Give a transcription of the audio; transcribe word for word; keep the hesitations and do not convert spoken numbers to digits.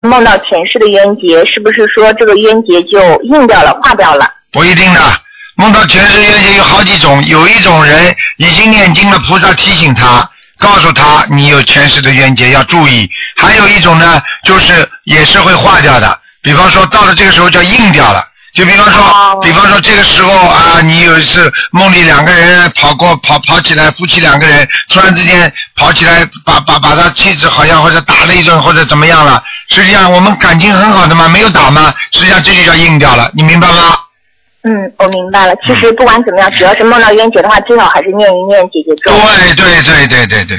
梦到前世的冤结，是不是说这个冤结就硬掉了、化掉了？ 不一定的，梦到前世冤结有好几种，有一种人已经念经了，菩萨提醒他，告诉他你有前世的冤结要注意。还有一种呢，就是也是会化掉的，比方说到了这个时候叫硬掉了。就比方说，哦、比方说这个时候啊，你有一次梦里两个人跑过跑跑起来，夫妻两个人突然之间跑起来，把把把他妻子好像或者打了一顿或者怎么样了。实际上我们感情很好的嘛，没有打吗？实际上这就叫硬掉了，你明白吗？ 嗯，我明白了。其实不管怎么样，只要是梦到冤结的话，最好还是念一念姐姐咒。 对对对对对对。